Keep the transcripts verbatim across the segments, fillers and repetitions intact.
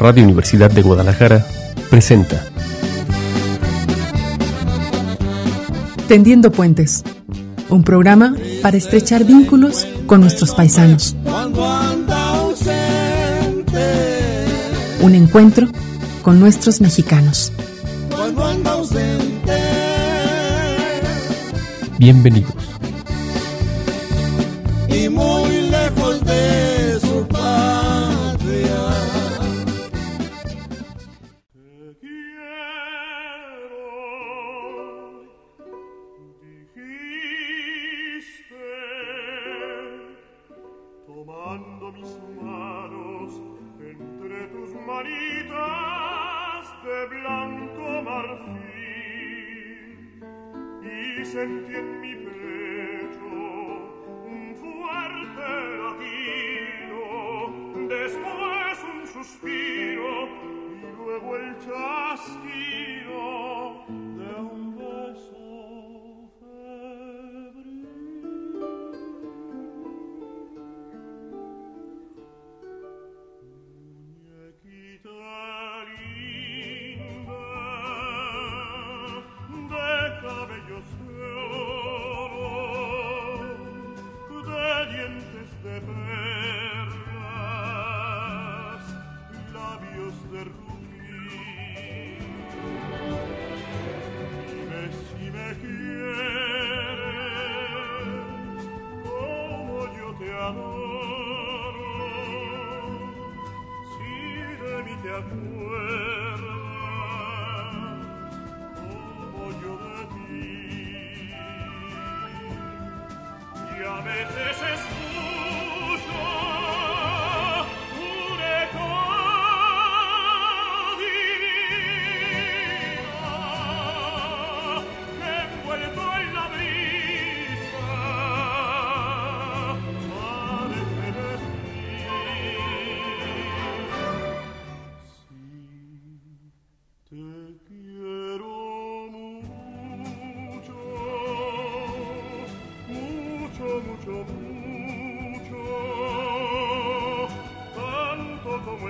Radio Universidad de Guadalajara presenta Tendiendo Puentes, un programa para estrechar vínculos con nuestros paisanos. Un encuentro con nuestros mexicanos. Bienvenidos. Y muy lejos de su patria. Te quiero, dijiste, tomando mis manos entre tus manitas de blanco marfil, y sentí en mi pecho un fuerte latido, después un suspiro y luego el chasquido de un beso febril. Muñequita linda de cabellos de oro, de dientes de perlas, labios de rubí. Dime si me quieres como yo te adoro, si de mí te acuerdas como yo de ti. Y a veces escucho un eco divino que envuelto en la brisa parece decir: sí, te quiero mucho, mucho, mucho, mucho, tanto como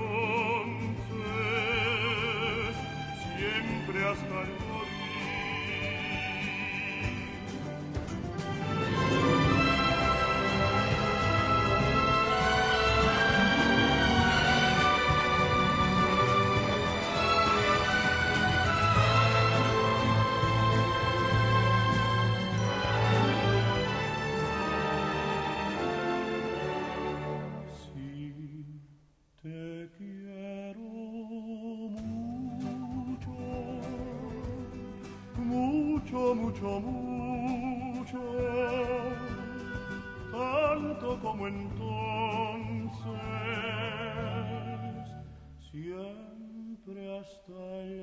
entonces, siempre hasta el te quiero mucho, mucho, mucho, mucho, tanto como entonces, siempre hasta el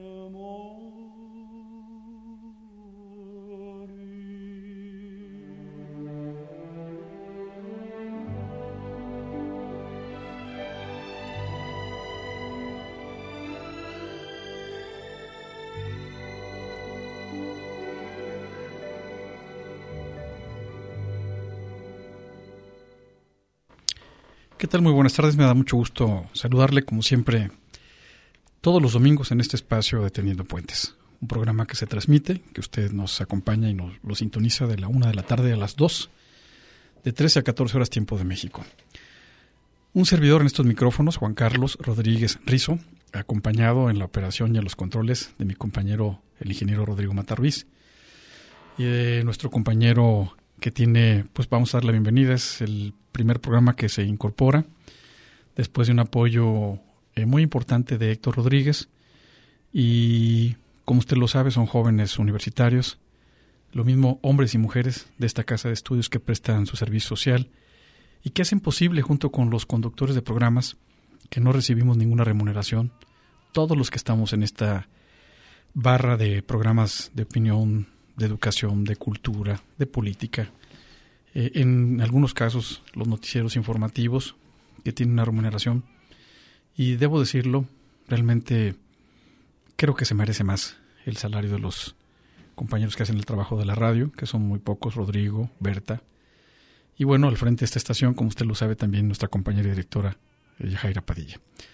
¿Qué tal? Muy buenas tardes, me da mucho gusto saludarle como siempre todos los domingos en este espacio de Tendiendo Puentes, un programa que se transmite, que usted nos acompaña y nos lo sintoniza de la una de la tarde a las dos, de trece a catorce horas tiempo de México. Un servidor en estos micrófonos, Juan Carlos Rodríguez Rizo, acompañado en la operación y en los controles de mi compañero el ingeniero Rodrigo Mata Ruiz y de nuestro compañero que tiene, pues vamos a dar la bienvenida, es el primer programa que se incorpora después de un apoyo eh, muy importante de Héctor Rodríguez, y como usted lo sabe son jóvenes universitarios, lo mismo hombres y mujeres de esta casa de estudios que prestan su servicio social y que hacen posible junto con los conductores de programas que no recibimos ninguna remuneración, todos los que estamos en esta barra de programas de opinión, de educación, de cultura, de política, eh, en algunos casos los noticieros informativos que tienen una remuneración, y debo decirlo, realmente creo que se merece más el salario de los compañeros que hacen el trabajo de la radio, que son muy pocos, Rodrigo, Berta, y bueno, al frente de esta estación, como usted lo sabe, también nuestra compañera y directora, Yajaira Padilla.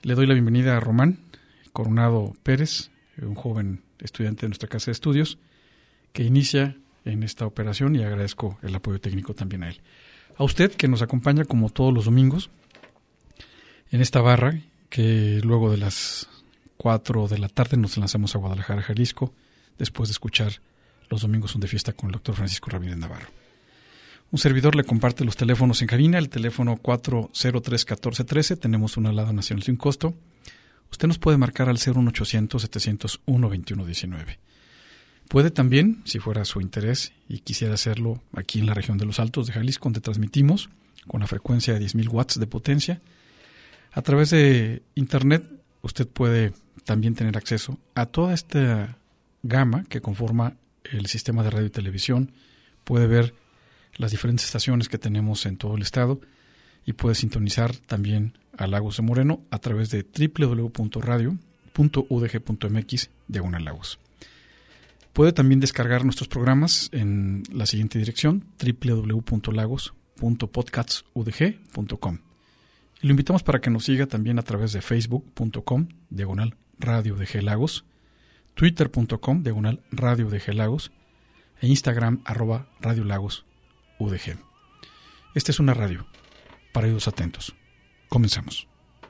Le doy la bienvenida a Román Coronado Pérez, un joven estudiante de nuestra casa de estudios, que inicia en esta operación, y agradezco el apoyo técnico también a él. A usted, que nos acompaña como todos los domingos en esta barra, que luego de las cuatro de la tarde nos lanzamos a Guadalajara, Jalisco, después de escuchar Los Domingos Son de Fiesta con el doctor Francisco Ramírez Navarro. Un servidor le comparte los teléfonos en cabina, el teléfono cuatro cero tres, uno cuatro uno tres, tenemos una alada nacional sin costo. Usted nos puede marcar al cero uno ochocientos, setecientos uno, veintiuno diecinueve. Puede también, si fuera su interés y quisiera hacerlo aquí en la región de Los Altos de Jalisco, donde transmitimos con la frecuencia de diez mil watts de potencia, a través de internet usted puede también tener acceso a toda esta gama que conforma el sistema de radio y televisión. Puede ver las diferentes estaciones que tenemos en todo el estado y puede sintonizar también a Lagos de Moreno a través de doble u doble u doble u punto radio punto u d g punto m x diagonal Lagos. Puede también descargar nuestros programas en la siguiente dirección: doble u doble u doble u punto lagos punto podcasts u d g punto com. Y lo invitamos para que nos siga también a través de facebook punto com diagonal radio de G Lagos, twitter punto com diagonal radio de G Lagos e Instagram arroba radio Lagos U D G. Esta es una radio para oídos atentos. Comenzamos.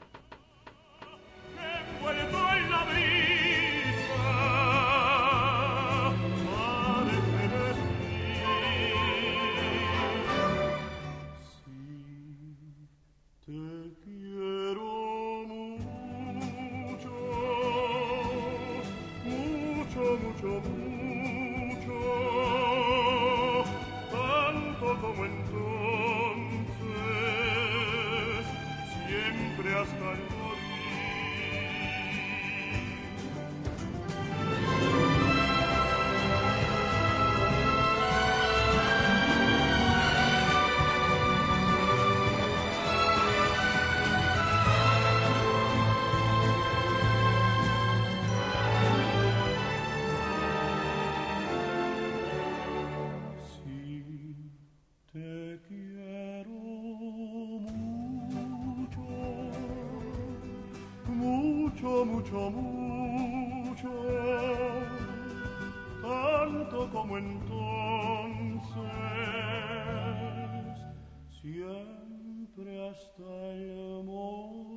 Mucho, mucho, tanto como entonces, siempre hasta el morir.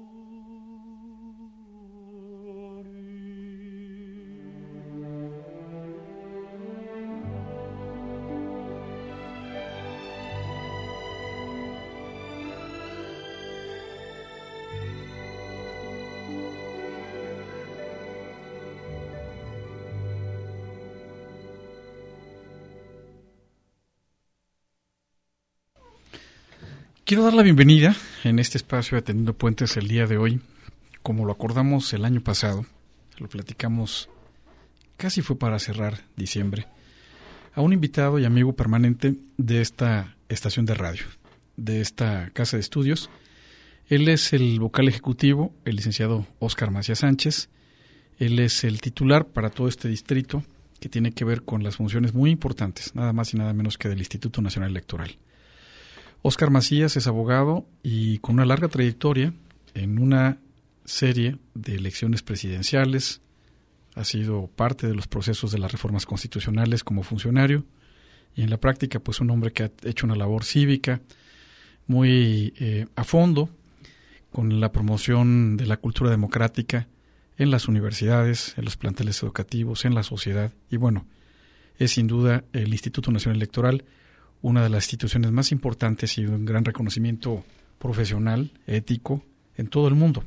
Quiero dar la bienvenida en este espacio de Atendiendo Puentes el día de hoy, como lo acordamos el año pasado, lo platicamos, casi fue para cerrar diciembre, a un invitado y amigo permanente de esta estación de radio, de esta casa de estudios. Él es el vocal ejecutivo, el licenciado Óscar Macías Sánchez. Él es el titular para todo este distrito que tiene que ver con las funciones muy importantes, nada más y nada menos que del Instituto Nacional Electoral. Óscar Macías es abogado y con una larga trayectoria en una serie de elecciones presidenciales. Ha sido parte de los procesos de las reformas constitucionales como funcionario y en la práctica pues un hombre que ha hecho una labor cívica muy eh, a fondo con la promoción de la cultura democrática en las universidades, en los planteles educativos, en la sociedad. Y bueno, es sin duda el Instituto Nacional Electoral una de las instituciones más importantes y un gran reconocimiento profesional, ético, en todo el mundo.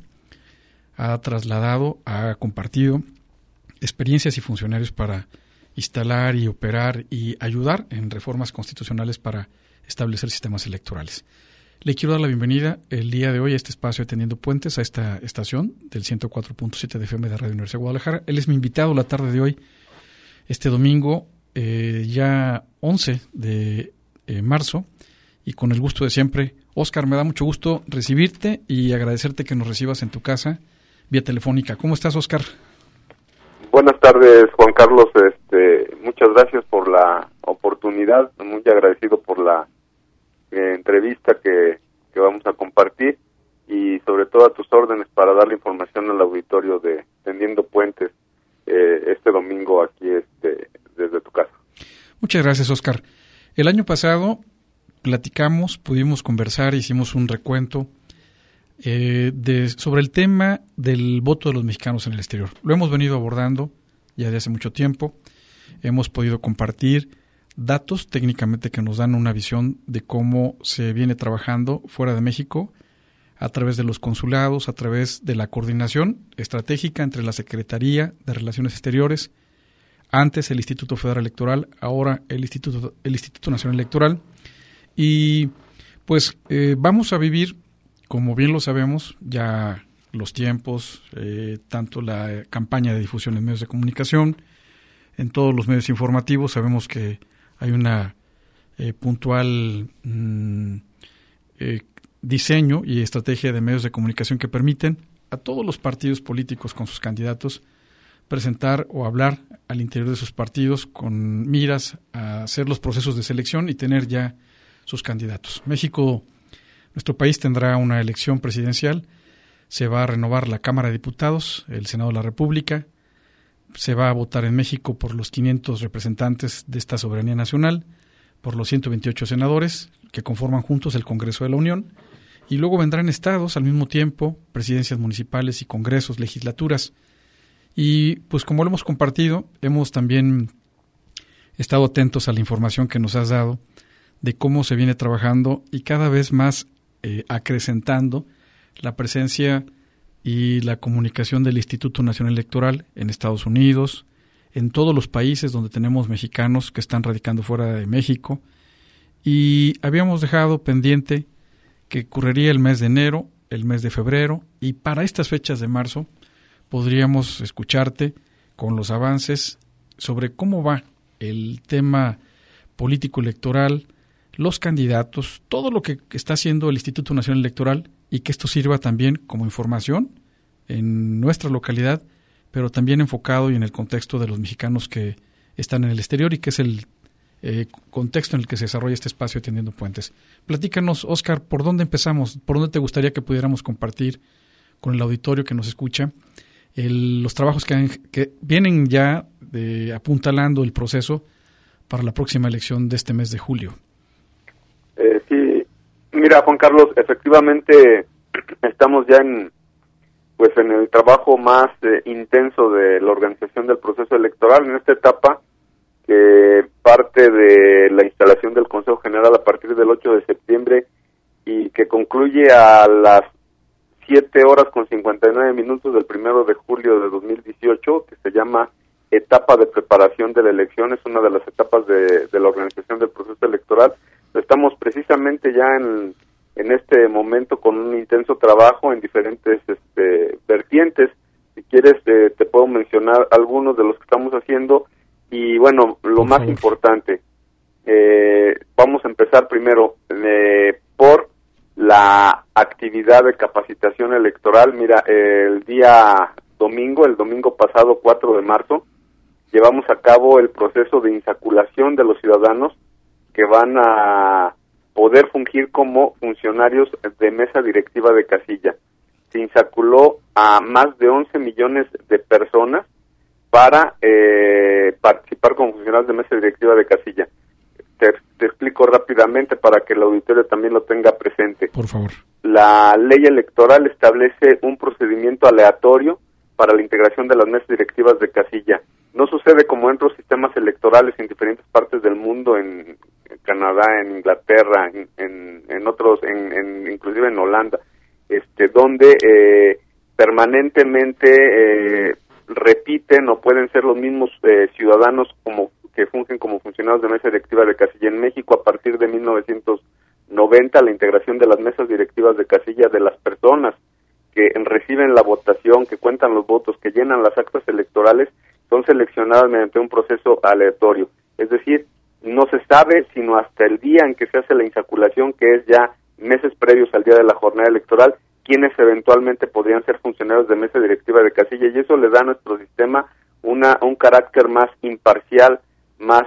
Ha trasladado, ha compartido experiencias y funcionarios para instalar y operar y ayudar en reformas constitucionales para establecer sistemas electorales. Le quiero dar la bienvenida el día de hoy a este espacio Atendiendo Puentes, a esta estación del ciento cuatro punto siete de F M de Radio Universidad de Guadalajara. Él es mi invitado la tarde de hoy, este domingo, eh, ya once de Eh, marzo, y con el gusto de siempre. Óscar, me da mucho gusto recibirte y agradecerte que nos recibas en tu casa vía telefónica. ¿Cómo estás, Óscar? Buenas tardes, Juan Carlos. Este, muchas gracias por la oportunidad, muy agradecido por la eh, entrevista que, que vamos a compartir, y y sobre todo a tus órdenes para darle información al auditorio de Tendiendo Puentes eh, este domingo aquí este, desde tu casa. Muchas gracias, Oscar. El año pasado platicamos, pudimos conversar, hicimos un recuento eh, de, sobre el tema del voto de los mexicanos en el exterior. Lo hemos venido abordando ya de hace mucho tiempo. Hemos podido compartir datos técnicamente que nos dan una visión de cómo se viene trabajando fuera de México a través de los consulados, a través de la coordinación estratégica entre la Secretaría de Relaciones Exteriores, antes el Instituto Federal Electoral, ahora el Instituto, el Instituto Nacional Electoral. Y pues eh, vamos a vivir, como bien lo sabemos, ya los tiempos, eh, tanto la campaña de difusión en medios de comunicación, en todos los medios informativos, sabemos que hay una eh, puntual mmm, eh, diseño y estrategia de medios de comunicación que permiten a todos los partidos políticos con sus candidatos presentar o hablar al interior de sus partidos con miras a hacer los procesos de selección y tener ya sus candidatos. México, nuestro país tendrá una elección presidencial, se va a renovar la Cámara de Diputados, el Senado de la República, se va a votar en México por los quinientos representantes de esta soberanía nacional, por los ciento veintiocho senadores que conforman juntos el Congreso de la Unión, y luego vendrán estados al mismo tiempo, presidencias municipales y congresos, legislaturas. Y pues como lo hemos compartido, hemos también estado atentos a la información que nos has dado de cómo se viene trabajando y cada vez más eh, acrecentando la presencia y la comunicación del Instituto Nacional Electoral en Estados Unidos, en todos los países donde tenemos mexicanos que están radicando fuera de México. Y habíamos dejado pendiente que ocurriría el mes de enero, el mes de febrero, y para estas fechas de marzo podríamos escucharte con los avances sobre cómo va el tema político electoral, los candidatos, todo lo que está haciendo el Instituto Nacional Electoral y que esto sirva también como información en nuestra localidad, pero también enfocado y en el contexto de los mexicanos que están en el exterior y que es el eh, contexto en el que se desarrolla este espacio Tendiendo Puentes. Platícanos, Oscar, ¿por dónde empezamos? ¿Por dónde te gustaría que pudiéramos compartir con el auditorio que nos escucha el, los trabajos que, han, que vienen ya de, apuntalando el proceso para la próxima elección de este mes de julio? Eh, sí, mira, Juan Carlos, efectivamente estamos ya en pues en el trabajo más eh, intenso de la organización del proceso electoral en esta etapa que parte de la instalación del Consejo General a partir del ocho de septiembre y que concluye a las siete horas con cincuenta y nueve minutos del primero de julio de dos mil dieciocho, que se llama etapa de preparación de la elección, es una de las etapas de, de la organización del proceso electoral. Estamos precisamente ya en, en este momento con un intenso trabajo en diferentes este, vertientes. Si quieres eh, te puedo mencionar algunos de los que estamos haciendo y bueno, lo más importante, eh, vamos a empezar primero eh, por la actividad de capacitación electoral. Mira, el día domingo, el domingo pasado, cuatro de marzo, llevamos a cabo el proceso de insaculación de los ciudadanos que van a poder fungir como funcionarios de mesa directiva de casilla. Se insaculó a más de once millones de personas para eh, participar como funcionarios de mesa directiva de casilla. Te, te explico rápidamente para que el auditorio también lo tenga presente. Por favor. La ley electoral establece un procedimiento aleatorio para la integración de las mesas directivas de casilla. No sucede como en otros sistemas electorales en diferentes partes del mundo, en, en Canadá, en Inglaterra, en, en, en otros, en, en, inclusive en Holanda, este, donde eh, permanentemente eh, repiten o pueden ser los mismos eh, ciudadanos como que fungen como funcionarios de mesa directiva de casilla. En México, a partir de mil novecientos noventa, la integración de las mesas directivas de casilla de las personas que reciben la votación, que cuentan los votos, que llenan las actas electorales, son seleccionadas mediante un proceso aleatorio. Es decir, no se sabe sino hasta el día en que se hace la insaculación, que es ya meses previos al día de la jornada electoral, quienes eventualmente podrían ser funcionarios de mesa directiva de casilla, y eso le da a nuestro sistema una un carácter más imparcial, más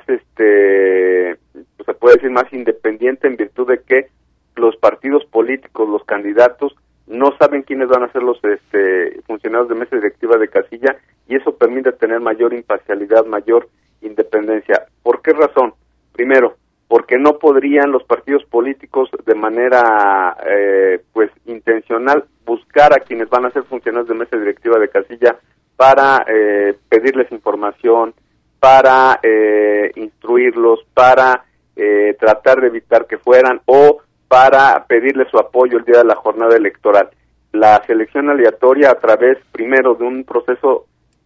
este se puede decir más independiente, en virtud de que los partidos políticos, los candidatos, no saben quiénes van a ser los este, funcionarios de mesa directiva de casilla, y eso permite tener mayor imparcialidad, mayor independencia. ¿Por qué razón? Primero, porque no podrían los partidos políticos de manera eh, pues intencional buscar a quienes van a ser funcionarios de mesa directiva de casilla para eh, pedirles información, para eh, instruirlos, para eh, tratar de evitar que fueran, o para pedirles su apoyo el día de la jornada electoral. La selección aleatoria, a través primero de un proceso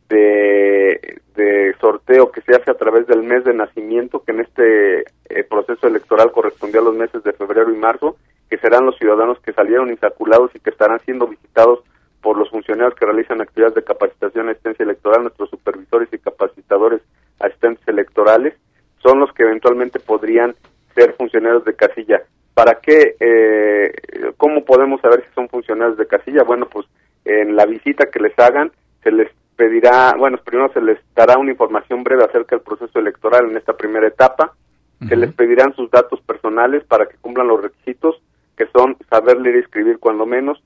de, de sorteo que se hace a través del mes de nacimiento, que en este eh, proceso electoral correspondía a los meses de febrero y marzo, que serán los ciudadanos que salieron insaculados y que estarán siendo visitados por los funcionarios que realizan actividades de capacitación y asistencia electoral, nuestros supervisores y capacitadores asistentes electorales, son los que eventualmente podrían ser funcionarios de casilla. ¿Para qué? Eh, ¿Cómo podemos saber si son funcionarios de casilla? Bueno, pues en la visita que les hagan, se les pedirá, bueno, primero se les dará una información breve acerca del proceso electoral en esta primera etapa, uh-huh. Se les pedirán sus datos personales para que cumplan los requisitos, que son saber leer y escribir cuando menos,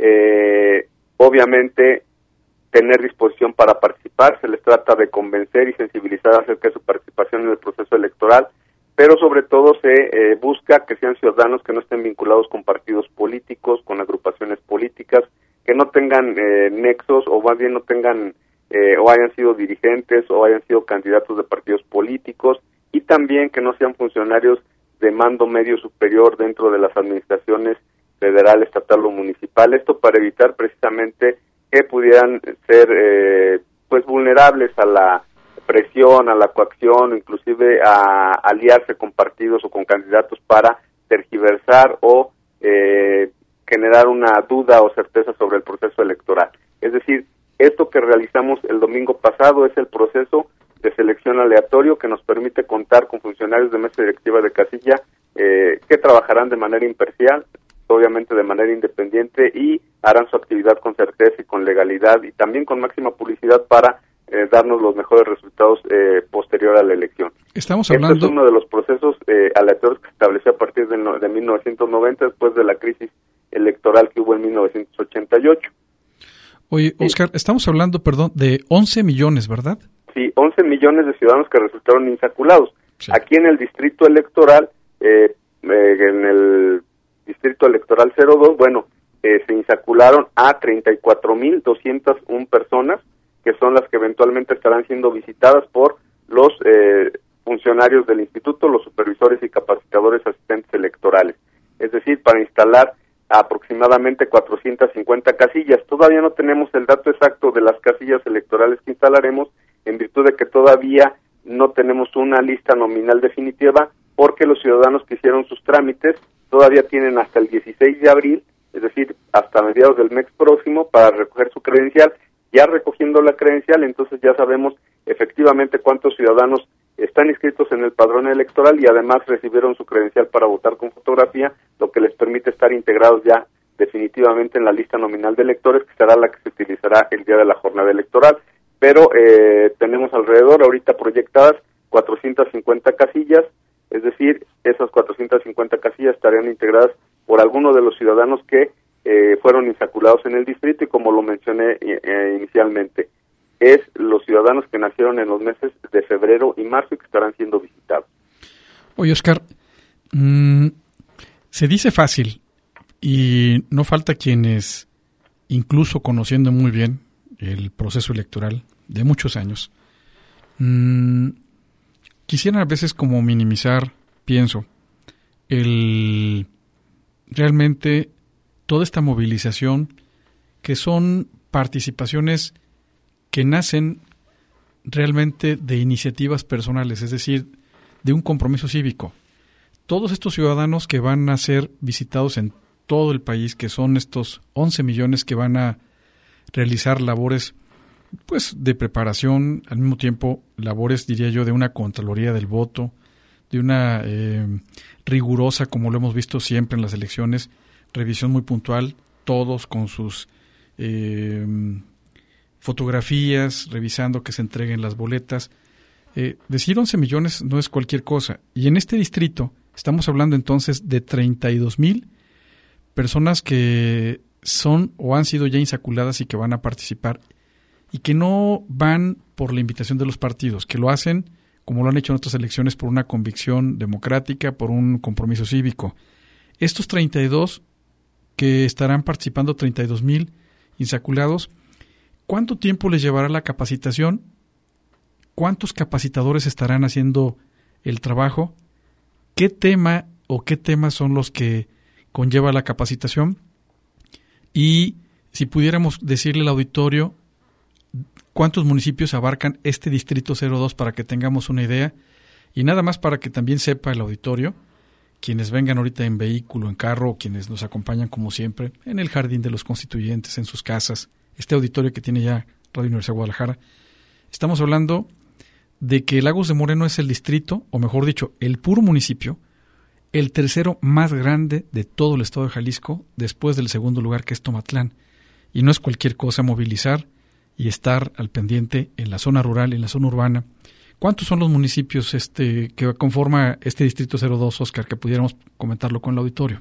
eh, obviamente tener disposición para participar, se les trata de convencer y sensibilizar acerca de su participación en el proceso electoral, pero sobre todo se eh, busca que sean ciudadanos que no estén vinculados con partidos políticos, con agrupaciones políticas, que no tengan eh, nexos, o más bien no tengan, eh, o hayan sido dirigentes, o hayan sido candidatos de partidos políticos, y también que no sean funcionarios de mando medio superior dentro de las administraciones federal, estatal o municipal. Esto para evitar precisamente que pudieran ser eh, pues vulnerables a la presión, a la coacción, inclusive a aliarse con partidos o con candidatos para tergiversar o eh, generar una duda o certeza sobre el proceso electoral. Es decir, esto que realizamos el domingo pasado es el proceso de selección aleatorio que nos permite contar con funcionarios de mesa directiva de casilla eh, que trabajarán de manera imparcial, obviamente de manera independiente, y harán su actividad con certeza y con legalidad y también con máxima publicidad para eh, darnos los mejores resultados eh, posterior a la elección. Estamos hablando... Este es uno de los procesos eh, aleatorios que se estableció a partir de, no, de mil novecientos noventa, después de la crisis electoral que hubo en mil novecientos ochenta y ocho. Oye, Oscar, sí. Estamos hablando, perdón, de once millones, ¿verdad? Sí, once millones de ciudadanos que resultaron insaculados. Sí. Aquí en el distrito electoral, eh, eh, en el distrito electoral cero dos, bueno, eh, se insacularon a treinta y cuatro mil doscientas una personas, que son las que eventualmente estarán siendo visitadas por los eh, funcionarios del instituto, los supervisores y capacitadores asistentes electorales. Es decir, para instalar aproximadamente cuatrocientas cincuenta casillas. Todavía no tenemos el dato exacto de las casillas electorales que instalaremos, en virtud de que todavía no tenemos una lista nominal definitiva, porque los ciudadanos que hicieron sus trámites todavía tienen hasta el dieciséis de abril, es decir, hasta mediados del mes próximo, para recoger su credencial. Ya recogiendo la credencial, entonces ya sabemos efectivamente cuántos ciudadanos están inscritos en el padrón electoral y además recibieron su credencial para votar con fotografía, lo que les permite estar integrados ya definitivamente en la lista nominal de electores, que será la que se utilizará el día de la jornada electoral. Pero eh, tenemos alrededor, ahorita proyectadas, cuatrocientas cincuenta casillas, es decir, esas cuatrocientas cincuenta casillas estarían integradas por algunos de los ciudadanos que eh, fueron insaculados en el distrito, y como lo mencioné eh, inicialmente, es los ciudadanos que nacieron en los meses de febrero y marzo y que estarán siendo visitados. Oye, Oscar, mmm, se dice fácil y no falta quienes, incluso conociendo muy bien el proceso electoral de muchos años, mmm, quisieran a veces como minimizar, pienso, el realmente toda esta movilización, que son participaciones que nacen realmente de iniciativas personales, es decir, de un compromiso cívico. Todos estos ciudadanos que van a ser visitados en todo el país, que son estos once millones que van a realizar labores pues de preparación, al mismo tiempo labores, diría yo, de una contraloría del voto, de una eh, rigurosa, como lo hemos visto siempre en las elecciones, revisión muy puntual, todos con sus eh, fotografías, revisando que se entreguen las boletas. Eh, decir once millones no es cualquier cosa. Y en este distrito estamos hablando entonces de treinta y dos mil personas que son o han sido ya insaculadas y que van a participar y que no van por la invitación de los partidos, que lo hacen como lo han hecho en otras elecciones por una convicción democrática, por un compromiso cívico. Estos treinta y dos que estarán participando, treinta y dos mil insaculados, ¿cuánto tiempo les llevará la capacitación? ¿Cuántos capacitadores estarán haciendo el trabajo? ¿Qué tema o qué temas son los que conlleva la capacitación? Y si pudiéramos decirle al auditorio cuántos municipios abarcan este distrito cero dos para que tengamos una idea, y nada más para que también sepa el auditorio, quienes vengan ahorita en vehículo, en carro, o quienes nos acompañan como siempre, en el Jardín de los Constituyentes, en sus casas, este auditorio que tiene ya Radio Universidad de Guadalajara, estamos hablando de que Lagos de Moreno es el distrito, o mejor dicho, el puro municipio, el tercero más grande de todo el estado de Jalisco, después del segundo lugar, que es Tomatlán. Y no es cualquier cosa movilizar y estar al pendiente en la zona rural, en la zona urbana. ¿Cuántos son los municipios este que conforma este distrito cero dos, Oscar, que pudiéramos comentarlo con el auditorio?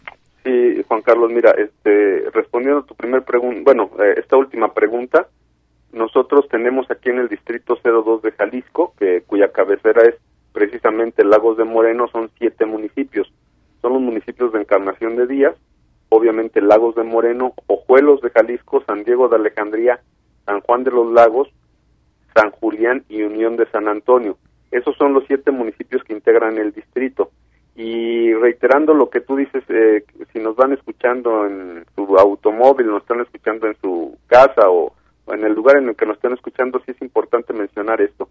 Sí, Juan Carlos, mira, este, respondiendo a tu primer pregunta, bueno, eh, esta última pregunta, nosotros tenemos aquí en el distrito cero dos de Jalisco, que cuya cabecera es precisamente Lagos de Moreno, son siete municipios. Son los municipios de Encarnación de Díaz, obviamente Lagos de Moreno, Ojuelos de Jalisco, San Diego de Alejandría, San Juan de los Lagos, San Julián y Unión de San Antonio. Esos son los siete municipios que integran el distrito. Y reiterando lo que tú dices, eh, si nos van escuchando en su automóvil, nos están escuchando en su casa o, o en el lugar en el que nos estén escuchando, sí es importante mencionar esto.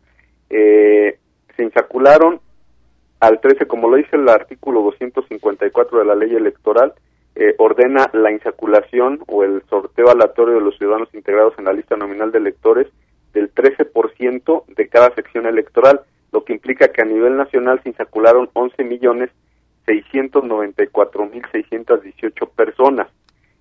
Eh, se insacularon al trece, como lo dice el artículo doscientos cincuenta y cuatro de la ley electoral, eh, ordena la insaculación o el sorteo aleatorio de los ciudadanos integrados en la lista nominal de electores del trece por ciento de cada sección electoral, lo que implica que a nivel nacional se insacularon once millones seiscientos noventa y cuatro mil seiscientas dieciocho personas,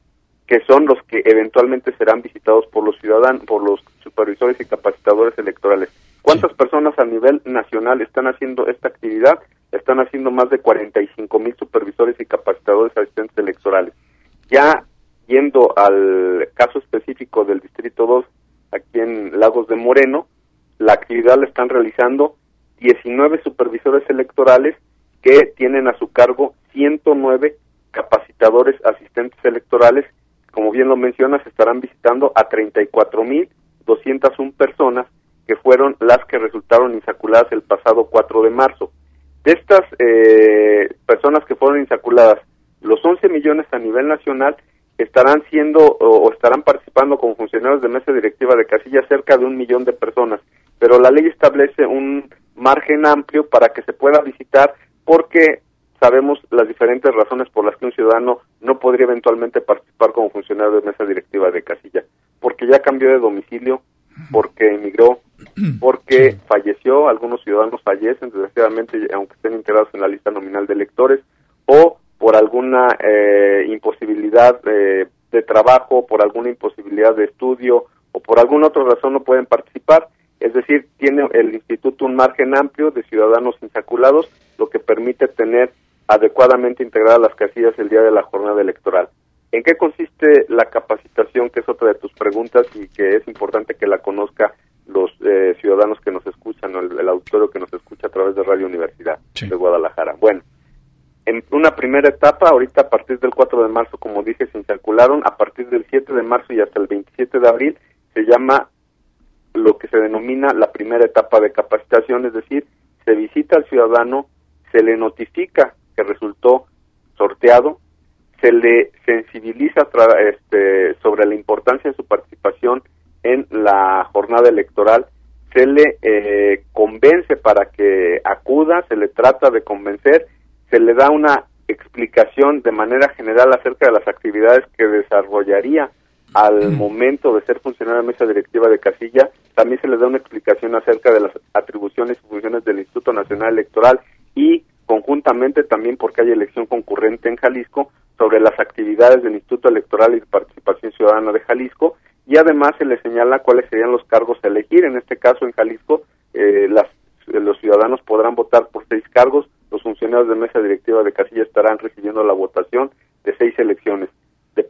que son los que eventualmente serán visitados por los ciudadanos, por los supervisores y capacitadores electorales. ¿Cuántas personas a nivel nacional están haciendo esta actividad? Están haciendo más de cuarenta y cinco mil supervisores y capacitadores asistentes electorales. Ya yendo al caso específico del Distrito dos, aquí en Lagos de Moreno, la actividad la están realizando diecinueve supervisores electorales que tienen a su cargo ciento nueve capacitadores asistentes electorales. Como bien lo mencionas, estarán visitando a treinta y cuatro mil doscientas una personas que fueron las que resultaron insaculadas el pasado cuatro de marzo. De estas eh, personas que fueron insaculadas, los once millones a nivel nacional estarán siendo o, o estarán participando como funcionarios de mesa directiva de casilla cerca de un millón de personas, pero la ley establece un margen amplio para que se pueda visitar, porque sabemos las diferentes razones por las que un ciudadano no podría eventualmente participar como funcionario de mesa directiva de casilla, porque ya cambió de domicilio, porque emigró, porque falleció, algunos ciudadanos fallecen desgraciadamente aunque estén integrados en la lista nominal de electores, o por alguna eh, imposibilidad eh, de trabajo, por alguna imposibilidad de estudio o por alguna otra razón no pueden participar. Es decir, tiene el instituto un margen amplio de ciudadanos insaculados, lo que permite tener adecuadamente integradas las casillas el día de la jornada electoral. ¿En qué consiste la capacitación, que es otra de tus preguntas y que es importante que la conozca los eh, ciudadanos que nos escuchan, o el, el auditorio que nos escucha a través de Radio Universidad sí. de Guadalajara? Bueno, en una primera etapa, ahorita a partir del cuatro de marzo, como dije, se insacularon. A partir del siete de marzo y hasta el veintisiete de abril se llama lo que se denomina la primera etapa de capacitación, es decir, se visita al ciudadano, se le notifica que resultó sorteado, se le sensibiliza tra- este, sobre la importancia de su participación en la jornada electoral, se le eh, convence para que acuda, se le trata de convencer, se le da una explicación de manera general acerca de las actividades que desarrollaría al momento de ser funcionario de mesa directiva de casilla. También se le da una explicación acerca de las atribuciones y funciones del Instituto Nacional Electoral y conjuntamente también, porque hay elección concurrente en Jalisco, sobre las actividades del Instituto Electoral y de Participación Ciudadana de Jalisco, y además se le señala cuáles serían los cargos a elegir. En este caso, en Jalisco, eh, las, los ciudadanos podrán votar por seis cargos, los funcionarios de mesa directiva de casilla estarán recibiendo la votación de seis elecciones, de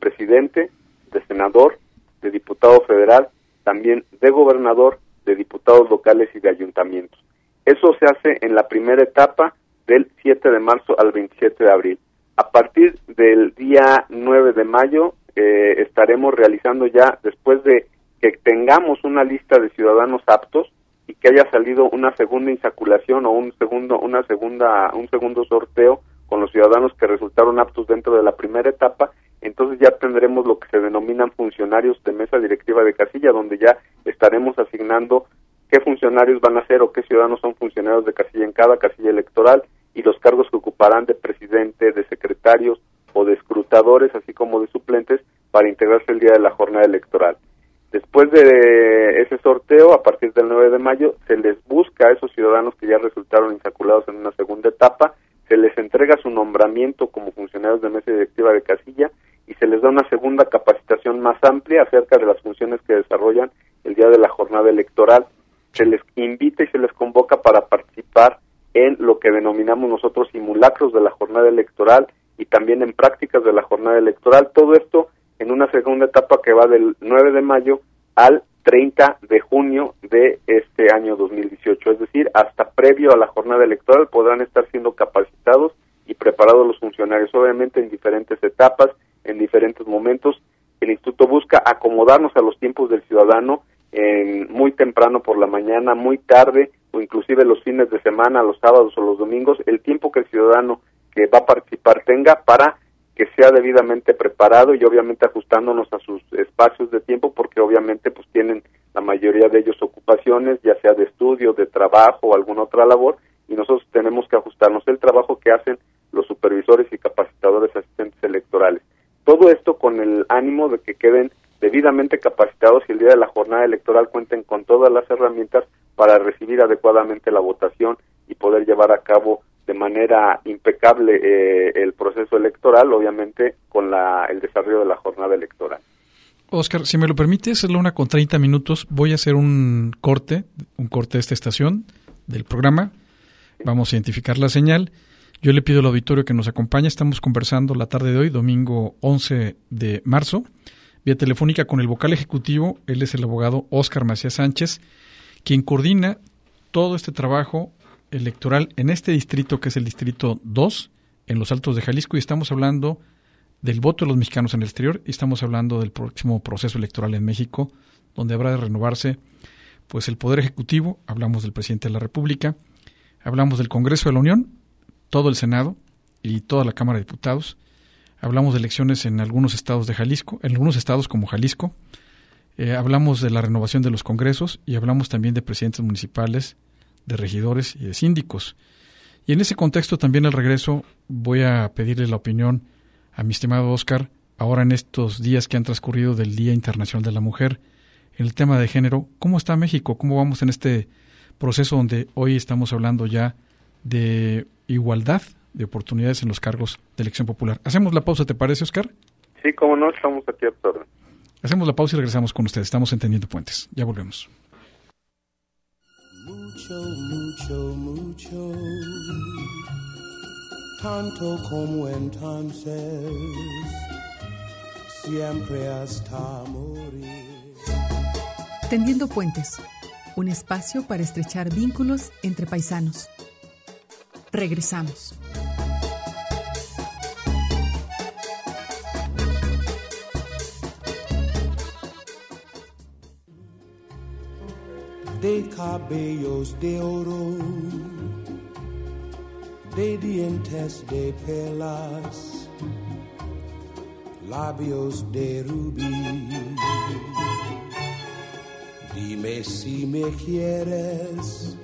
presidente, de senador, de diputado federal, también de gobernador, de diputados locales y de ayuntamientos. Eso se hace en la primera etapa del siete de marzo al veintisiete de abril. A partir del día nueve de mayo eh, estaremos realizando ya, después de que tengamos una lista de ciudadanos aptos y que haya salido una segunda insaculación o un segundo, una segunda, un segundo sorteo con los ciudadanos que resultaron aptos dentro de la primera etapa, entonces ya tendremos lo que se denominan funcionarios de mesa directiva de casilla, donde ya estaremos asignando qué funcionarios van a ser o qué ciudadanos son funcionarios de casilla en cada casilla electoral y los cargos que ocuparán de presidente, de secretarios o de escrutadores, así como de suplentes, para integrarse el día de la jornada electoral. Después de ese sorteo, a partir del nueve de mayo, se les busca a esos ciudadanos que ya resultaron insaculados en una segunda etapa, se les entrega su nombramiento como funcionarios de mesa directiva de casilla y se les da una segunda capacitación más amplia acerca de las funciones que desarrollan el día de la jornada electoral. Se les invita y se les convoca para participar en lo que denominamos nosotros simulacros de la jornada electoral y también en prácticas de la jornada electoral. Todo esto en una segunda etapa que va del nueve de mayo al treinta de junio de este año dos mil dieciocho, es decir, hasta previo a la jornada electoral podrán estar siendo capacitados y preparados los funcionarios, obviamente en diferentes etapas, en diferentes momentos. El instituto busca acomodarnos a los tiempos del ciudadano, en muy temprano por la mañana, muy tarde, o inclusive los fines de semana, los sábados o los domingos, el tiempo que el ciudadano que va a participar tenga para que sea debidamente preparado y obviamente ajustándonos a sus espacios de tiempo, porque obviamente pues tienen la mayoría de ellos ocupaciones, ya sea de estudio, de trabajo o alguna otra labor, y nosotros tenemos que ajustarnos el trabajo que hacen los supervisores y capacitadores asistentes electorales. Todo esto con el ánimo de que queden debidamente capacitados y el día de la jornada electoral cuenten con todas las herramientas para recibir adecuadamente la votación y poder llevar a cabo de manera impecable eh, el proceso electoral, obviamente con la, el desarrollo de la jornada electoral. Óscar, si me lo permites, es la una con treinta minutos, voy a hacer un corte, un corte de esta estación del programa, vamos a identificar la señal. Yo le pido al auditorio que nos acompañe, estamos conversando la tarde de hoy, domingo once de marzo, vía telefónica con el vocal ejecutivo, él es el abogado Óscar Macías Sánchez, quien coordina todo este trabajo electoral en este distrito que es el distrito dos, en los Altos de Jalisco, y estamos hablando del voto de los mexicanos en el exterior y estamos hablando del próximo proceso electoral en México, donde habrá de renovarse pues el Poder Ejecutivo, hablamos del Presidente de la República, hablamos del Congreso de la Unión, todo el Senado y toda la Cámara de Diputados, hablamos de elecciones en algunos estados de Jalisco, en algunos estados como Jalisco, eh, hablamos de la renovación de los congresos y hablamos también de presidentes municipales, de regidores y de síndicos. Y en ese contexto también al regreso voy a pedirle la opinión a mi estimado Óscar, ahora en estos días que han transcurrido del Día Internacional de la Mujer, en el tema de género, ¿cómo está México? ¿Cómo vamos en este proceso donde hoy estamos hablando ya de igualdad de oportunidades en los cargos de elección popular? Hacemos la pausa, ¿te parece, Óscar? Sí, cómo no, estamos aquí a tu orden. Hacemos la pausa y regresamos con ustedes. Estamos en Tendiendo Puentes. Ya volvemos. Mucho, mucho, mucho, tanto como entonces, siempre hasta morir. Tendiendo Puentes, un espacio para estrechar vínculos entre paisanos. Regresamos. De cabellos de oro, de dientes de perlas, labios de rubí. Dime si me quieres,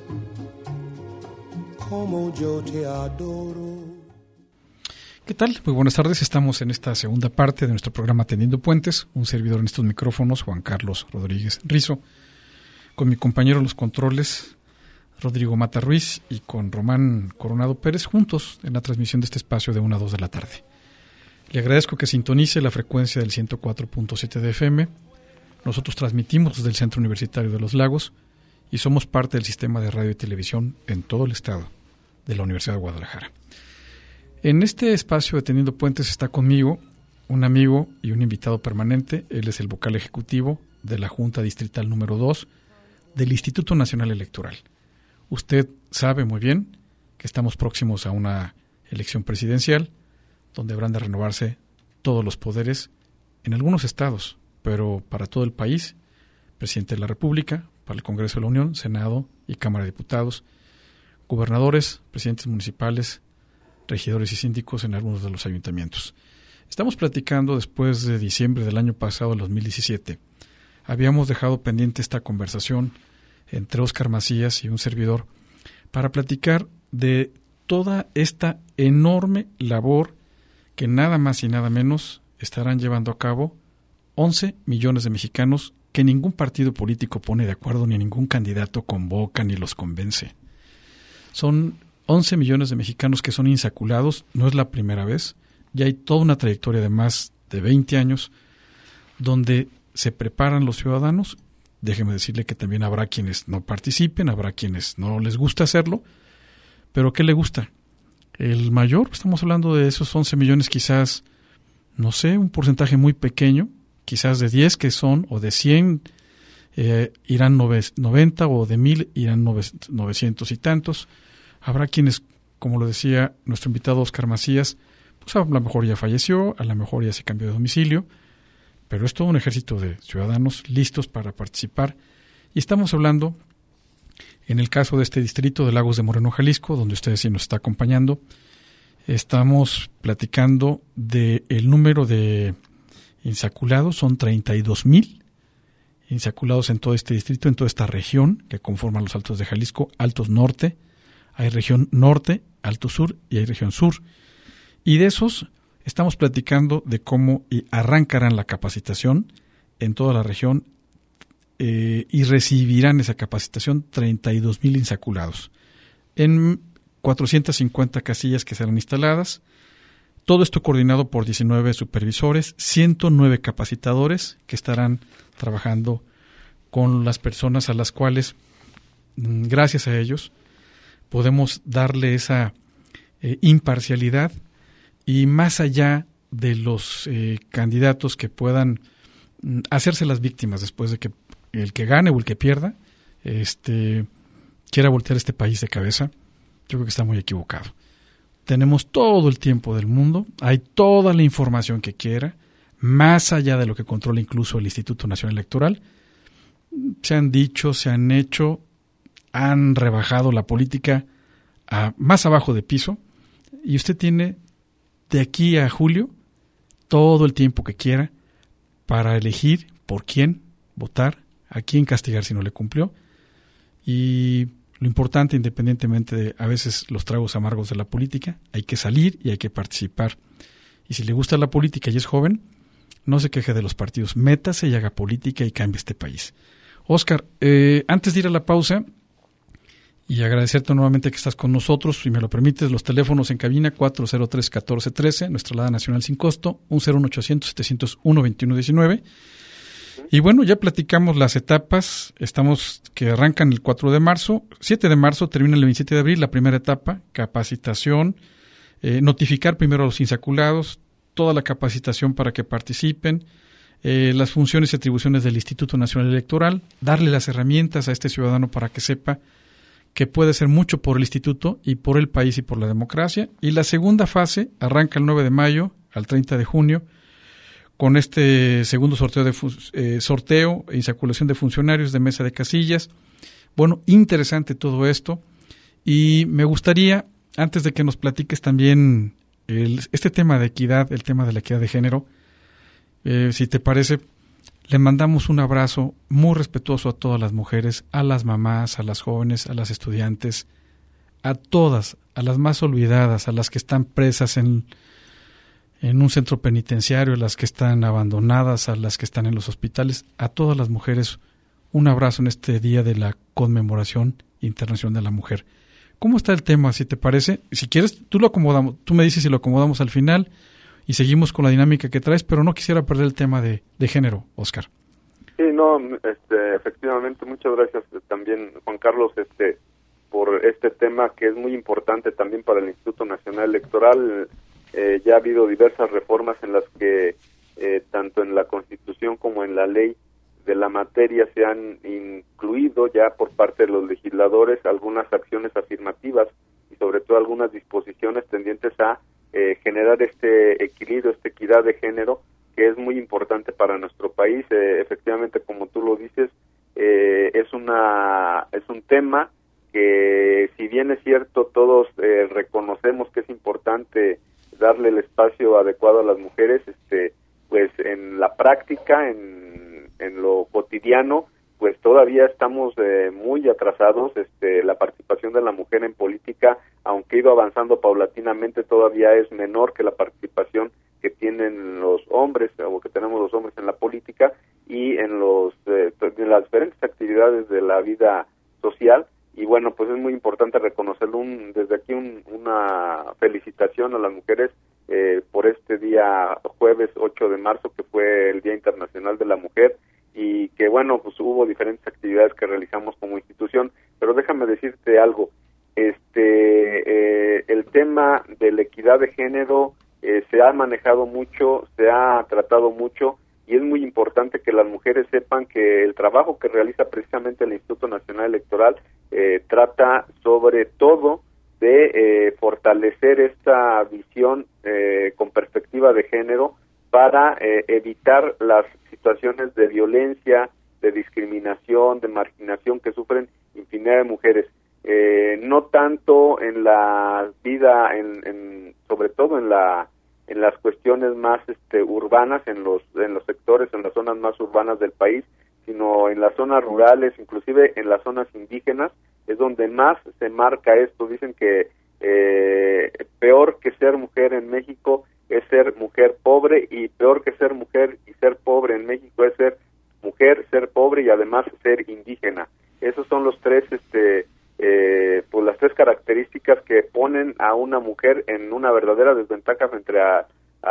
como yo te adoro. ¿Qué tal? Muy buenas tardes. Estamos en esta segunda parte de nuestro programa Tendiendo Puentes. Un servidor en estos micrófonos, Juan Carlos Rodríguez Rizo, con mi compañero en los controles, Rodrigo Mata Ruiz, y con Román Coronado Pérez, juntos en la transmisión de este espacio de una a dos de la tarde. Le agradezco que sintonice la frecuencia del ciento cuatro punto siete de F M. Nosotros transmitimos desde el Centro Universitario de los Lagos y somos parte del sistema de radio y televisión en todo el estado de la Universidad de Guadalajara. En este espacio de Teniendo Puentes está conmigo un amigo y un invitado permanente. Él es el vocal ejecutivo de la Junta Distrital número dos del Instituto Nacional Electoral. Usted sabe muy bien que estamos próximos a una elección presidencial donde habrán de renovarse todos los poderes en algunos estados, pero para todo el país, presidente de la República, para el Congreso de la Unión, Senado y Cámara de Diputados, gobernadores, presidentes municipales, regidores y síndicos en algunos de los ayuntamientos. Estamos platicando después de diciembre del año pasado, el dos mil diecisiete. Habíamos dejado pendiente esta conversación entre Óscar Macías y un servidor para platicar de toda esta enorme labor que nada más y nada menos estarán llevando a cabo once millones de mexicanos que ningún partido político pone de acuerdo, ni ningún candidato convoca ni los convence. Son once millones de mexicanos que son insaculados, no es la primera vez, ya hay toda una trayectoria de más de veinte años donde se preparan los ciudadanos. Déjeme decirle que también habrá quienes no participen, habrá quienes no les gusta hacerlo, pero ¿qué le gusta? El mayor, estamos hablando de esos once millones, quizás, no sé, un porcentaje muy pequeño, quizás de diez que son, o de cien eh, irán noventa, o de mil irán novecientos y tantos. Habrá quienes, como lo decía nuestro invitado Óscar Macías, pues a lo mejor ya falleció, a lo mejor ya se cambió de domicilio, pero es todo un ejército de ciudadanos listos para participar. Y estamos hablando, en el caso de este distrito de Lagos de Moreno, Jalisco, donde usted sí nos está acompañando, estamos platicando de el número de insaculados, son treinta y dos mil insaculados en todo este distrito, en toda esta región que conforman los Altos de Jalisco, Altos Norte, hay región Norte, Alto Sur y hay región Sur. Y de esos estamos platicando de cómo arrancarán la capacitación en toda la región eh, y recibirán esa capacitación treinta y dos mil insaculados en cuatrocientas cincuenta casillas que serán instaladas. Todo esto coordinado por diecinueve supervisores, ciento nueve capacitadores que estarán trabajando con las personas a las cuales, gracias a ellos, podemos darle esa eh, imparcialidad y más allá de los eh, candidatos que puedan mm, hacerse las víctimas después de que el que gane o el que pierda este, quiera voltear este país de cabeza, yo creo que está muy equivocado. Tenemos todo el tiempo del mundo, hay toda la información que quiera, más allá de lo que controla incluso el Instituto Nacional Electoral. Se han dicho, se han hecho, han rebajado la política a más abajo de piso y usted tiene de aquí a julio todo el tiempo que quiera para elegir por quién votar, a quién castigar si no le cumplió. Y lo importante, independientemente de a veces los tragos amargos de la política, hay que salir y hay que participar. Y si le gusta la política y es joven, no se queje de los partidos, métase y haga política y cambie este país. Óscar, eh, antes de ir a la pausa y agradecerte nuevamente que estás con nosotros, si me lo permites, los teléfonos en cabina cuatro cero tres, uno cuatro uno tres, nuestra alada nacional sin costo, un cero uno ochocientos, setecientos uno, veintiuno diecinueve. Y bueno, ya platicamos las etapas, estamos que arrancan el cuatro de marzo, siete de marzo, termina el veintisiete de abril, la primera etapa, capacitación, eh, notificar primero a los insaculados, toda la capacitación para que participen, eh, las funciones y atribuciones del Instituto Nacional Electoral, darle las herramientas a este ciudadano para que sepa que puede hacer mucho por el instituto y por el país y por la democracia. Y la segunda fase arranca el nueve de mayo al treinta de junio, con este segundo sorteo de eh, sorteo e insaculación de funcionarios de mesa de casillas. Bueno, interesante todo esto. Y me gustaría, antes de que nos platiques también el, este tema de equidad, el tema de la equidad de género, eh, si te parece, le mandamos un abrazo muy respetuoso a todas las mujeres, a las mamás, a las jóvenes, a las estudiantes, a todas, a las más olvidadas, a las que están presas en en un centro penitenciario, a las que están abandonadas, a las que están en los hospitales, a todas las mujeres, un abrazo en este día de la conmemoración internacional de la mujer. ¿Cómo está el tema, si te parece? Si quieres, tú lo acomodamos, tú me dices si lo acomodamos al final y seguimos con la dinámica que traes, pero no quisiera perder el tema de, de género, Óscar. Sí, no, este, efectivamente, muchas gracias también, Juan Carlos, este, por este tema que es muy importante también para el Instituto Nacional Electoral. eh, ya ha habido diversas reformas en las que eh, tanto en la Constitución como en la ley de la materia se han incluido ya por parte de los legisladores algunas acciones afirmativas y sobre todo algunas disposiciones tendientes a eh, generar este equilibrio, esta equidad de género, que es muy importante para nuestro país. Eh, efectivamente, como tú lo dices, eh, es una es un tema que, si bien es cierto, todos eh, reconocemos que es importante darle el espacio adecuado a las mujeres, este pues en la práctica, en, en lo cotidiano, pues todavía estamos eh, muy atrasados. Este, la participación de la mujer en política, aunque ha ido avanzando paulatinamente, todavía es menor que la participación que tienen los hombres o que tenemos los hombres en la política y en los eh, en las diferentes actividades de la vida social. Y bueno, pues es muy importante reconocerlo. Un, desde aquí un, una felicitación a las mujeres eh, por este día jueves ocho de marzo, que fue el Día Internacional de la Mujer, y que bueno, pues hubo diferentes actividades que realizamos como institución. Pero déjame decirte algo, este eh, el tema de la equidad de género eh, se ha manejado mucho, se ha tratado mucho, y es muy importante que las mujeres sepan que el trabajo que realiza precisamente el Instituto Nacional Electoral eh, trata sobre todo de eh, fortalecer esta visión eh, con perspectiva de género para eh, evitar las situaciones de violencia, de discriminación, de marginación que sufren infinidad de mujeres. Eh, no tanto en la vida, en, en, sobre todo en la en las cuestiones más este, urbanas, en los en los sectores, en las zonas más urbanas del país, sino en las zonas rurales, inclusive en las zonas indígenas, es donde más se marca esto. Dicen que eh, peor que ser mujer en México es ser mujer pobre, y peor que ser mujer y ser pobre en México es ser mujer, ser pobre y además ser indígena. Esos son los tres este Eh, pues las tres características que ponen a una mujer en una verdadera desventaja frente a,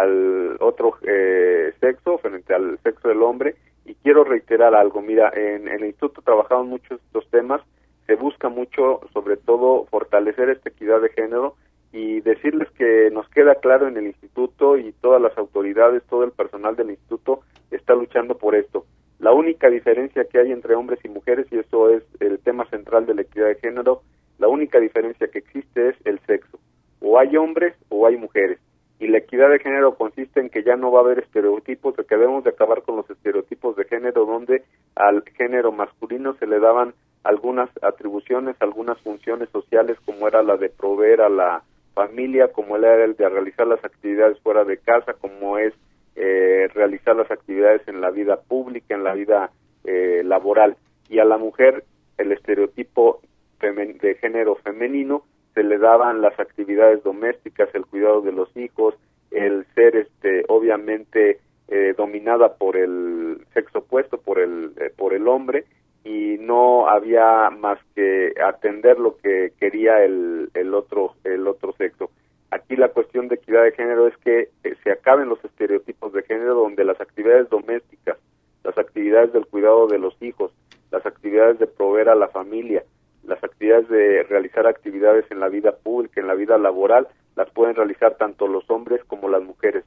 al otro eh, sexo, frente al sexo del hombre. Y quiero reiterar algo, mira, en, en el instituto trabajamos mucho estos temas, se busca mucho, sobre todo, fortalecer esta equidad de género, y decirles que nos queda claro en el instituto, y todas las autoridades, todo el personal del instituto está luchando por esto. La única diferencia que hay entre hombres y mujeres, y eso es el tema central de la equidad de género, la única diferencia que existe es el sexo. O hay hombres o hay mujeres. Y la equidad de género consiste en que ya no va a haber estereotipos, de que debemos de acabar con los estereotipos de género, donde al género masculino se le daban algunas atribuciones, algunas funciones sociales, como era la de proveer a la familia, como era el de realizar las actividades fuera de casa, como es Eh, realizar las actividades en la vida pública, en la vida eh, laboral. Y a la mujer, el estereotipo femen- de género femenino, se le daban las actividades domésticas, el cuidado de los hijos, el ser este obviamente eh, dominada por el sexo opuesto, por el eh, por el hombre, y no había más que atender lo que quería el el otro el otro sexo. Aquí la cuestión de equidad de género es que eh, se acaben los estereotipos de género, donde las actividades domésticas, las actividades del cuidado de los hijos, las actividades de proveer a la familia, las actividades de realizar actividades en la vida pública, en la vida laboral, las pueden realizar tanto los hombres como las mujeres.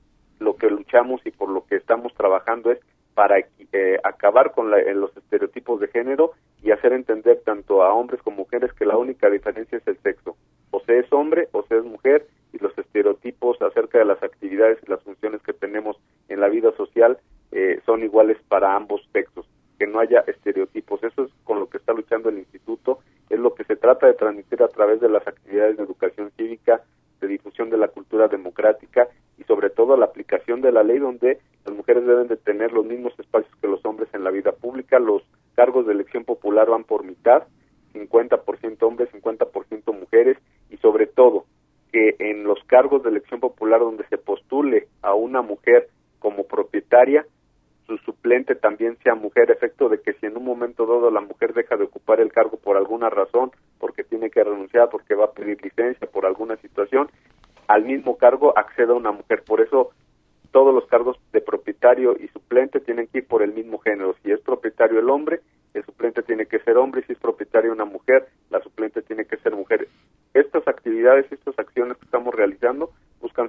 Lo que luchamos y por lo que estamos trabajando es para eh, acabar con la, eh, los estereotipos de género, y hacer entender tanto a hombres como mujeres que la única diferencia es el sexo. O se es hombre o se es mujer, y los estereotipos acerca de las actividades y las funciones que tenemos en la vida social eh, son iguales para ambos sexos. Que no haya estereotipos. Eso es con lo que está luchando el instituto, es lo que se trata de transmitir a través de las actividades de educación cívica, de difusión de la cultura democrática, y sobre todo la aplicación de la ley, donde las mujeres deben de tener los mismos espacios que los hombres en la vida pública. Los cargos de elección popular van por mitad, cincuenta por ciento hombres, cincuenta por ciento mujeres, y sobre todo que en los cargos de elección popular donde se postule a una mujer como propietaria, su suplente también sea mujer, efecto de que si en un momento dado la mujer deja de ocupar el cargo por alguna razón, porque tiene que renunciar, porque va a pedir licencia por alguna situación, al mismo cargo acceda una mujer. Por eso todos los cargos de propietario y suplente tienen que ir por el mismo género. Si es propietario el hombre, el suplente tiene que ser hombre. Si es propietario una mujer, la suplente tiene que ser mujer. Estas actividades, estas acciones que estamos realizando buscan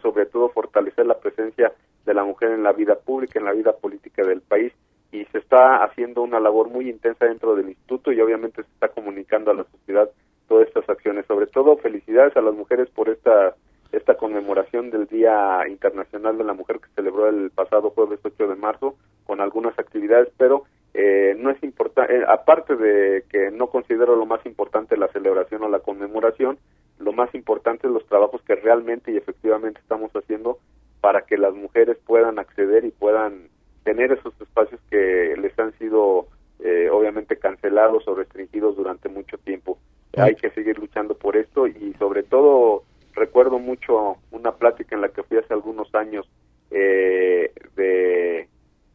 sobre todo fortalecer la presencia de la mujer en la vida pública, en la vida política del país, y se está haciendo una labor muy intensa dentro del instituto y obviamente se está comunicando a la sociedad todas estas acciones. Sobre todo, felicidades a las mujeres por esta esta conmemoración del Día Internacional de la Mujer que se celebró el pasado jueves ocho de marzo con algunas actividades, pero eh, no es importante, eh, aparte de que no considero lo más importante la celebración o la conmemoración, lo más importante es los trabajos que realmente y efectivamente estamos haciendo para que las mujeres puedan acceder y puedan tener esos espacios que les han sido eh, obviamente cancelados o restringidos durante mucho tiempo. Hay que seguir luchando por esto y sobre todo recuerdo mucho una plática en la que fui hace algunos años eh, de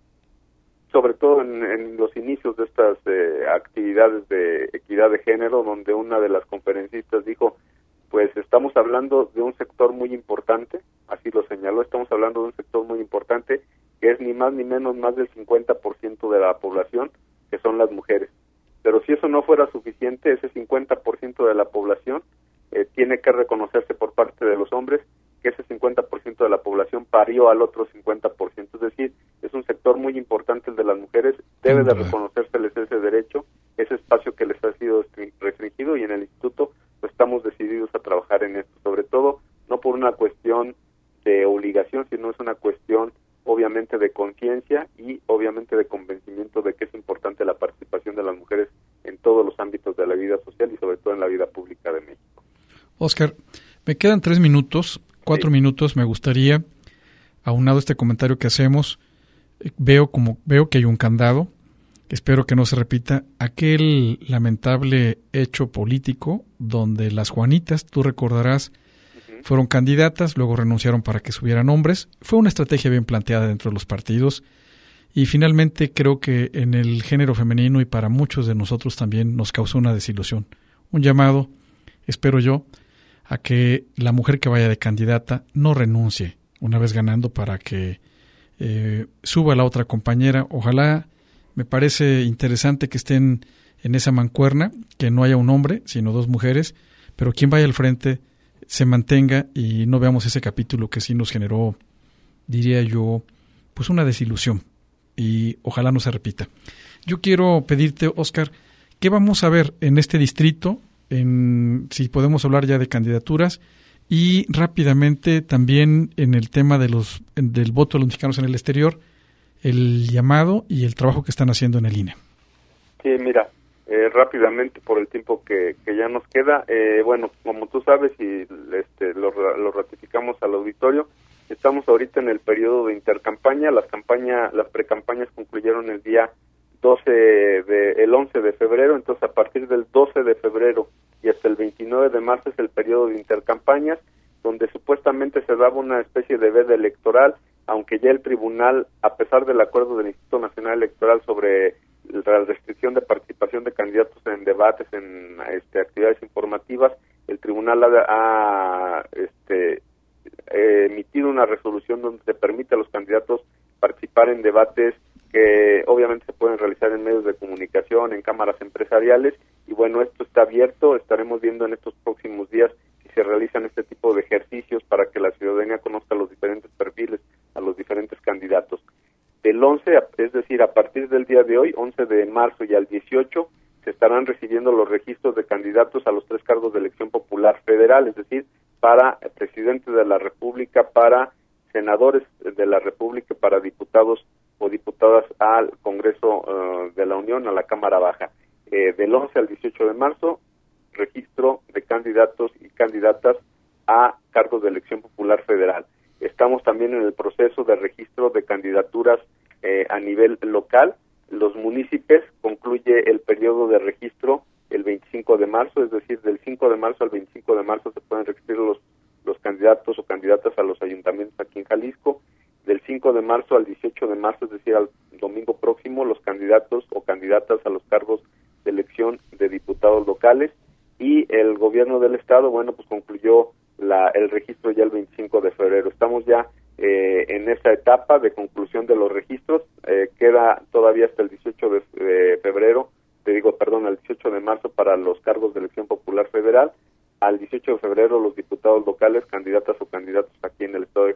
sobre todo en, en los inicios de estas eh, actividades de equidad de género, donde una de las conferencistas dijo, pues estamos hablando de un sector muy importante, así lo señaló, estamos hablando de un sector muy importante que es ni más ni menos más del cincuenta por ciento de la población, que son las mujeres. Pero si eso no fuera suficiente, ese cincuenta por ciento de la población eh, tiene que reconocerse por parte de los hombres que ese cincuenta por ciento de la población parió al otro cincuenta por ciento. Es decir, es un sector muy importante el de las mujeres, debe de reconocérseles ese derecho, ese espacio que les ha sido restringido, y en el instituto pues, estamos decididos a trabajar en esto, sobre todo no por una cuestión de obligación, sino es una cuestión obviamente de conciencia y obviamente de convencimiento de que es importante la participación de las mujeres en todos los ámbitos de la vida social y sobre todo en la vida pública de México. Óscar, me quedan tres minutos, cuatro sí. minutos. Me gustaría, aunado a este comentario que hacemos, veo como veo que hay un candado. Espero que no se repita aquel lamentable hecho político donde las Juanitas, tú recordarás, uh-huh. fueron candidatas, luego renunciaron para que subieran hombres. Fue una estrategia bien planteada dentro de los partidos y finalmente creo que en el género femenino y para muchos de nosotros también nos causó una desilusión. Un llamado, espero yo, a que la mujer que vaya de candidata no renuncie una vez ganando para que eh, suba la otra compañera. Ojalá, me parece interesante que estén en esa mancuerna, que no haya un hombre, sino dos mujeres, pero quien vaya al frente se mantenga y no veamos ese capítulo que sí nos generó, diría yo, pues una desilusión, y ojalá no se repita. Yo quiero pedirte, Óscar, ¿qué vamos a ver en este distrito? En, si podemos hablar ya de candidaturas, y rápidamente también en el tema de los del voto de los mexicanos en el exterior, el llamado y el trabajo que están haciendo en el I N E. Sí, mira, eh, rápidamente por el tiempo que, que ya nos queda, eh, bueno, como tú sabes y este, lo, lo ratificamos al auditorio, estamos ahorita en el periodo de intercampaña. Las campañas, las precampañas concluyeron el día doce de, el once de febrero, entonces a partir del doce de febrero y hasta el veintinueve de marzo es el periodo de intercampañas, donde supuestamente se daba una especie de veda electoral, aunque ya el tribunal, a pesar del acuerdo del Instituto Nacional Electoral sobre la restricción de participación de candidatos en debates, en este, actividades informativas, el tribunal ha, ha este, eh, emitido una resolución donde se permite a los candidatos participar en debates que obviamente se pueden realizar en medios de comunicación, en cámaras empresariales, y bueno, esto está abierto. Estaremos viendo en estos próximos días si se realizan este tipo de ejercicios para que la ciudadanía conozca los diferentes perfiles, a los diferentes candidatos. Del once, es decir, a partir del día de hoy, once de marzo y al dieciocho, se estarán recibiendo los registros de candidatos a los tres cargos de elección popular federal, es decir, para presidente de la República, para senadores de la República, para diputados o diputadas al Congreso uh, de la Unión, a la Cámara Baja. Eh, del once al dieciocho de marzo, registro de candidatos y candidatas a cargos de elección popular federal. Estamos también en el proceso de registro de candidaturas eh, a nivel local. Los municipios concluye el periodo de registro el veinticinco de marzo, es decir, del cinco de marzo al veinticinco de marzo se pueden registrar los, los candidatos o candidatas a los ayuntamientos aquí en Jalisco. Del cinco de marzo al dieciocho de marzo, es decir, al domingo próximo, los candidatos o candidatas a los cargos de elección de diputados locales, y el gobierno del estado, bueno, pues concluyó la, el registro ya el veinticinco de febrero. Estamos ya eh, en esa etapa de conclusión de los registros, eh, queda todavía hasta el dieciocho de, de febrero, te digo, perdón, el dieciocho de marzo para los cargos de elección popular federal, al dieciocho de febrero los diputados locales, candidatas o candidatos aquí en el estado de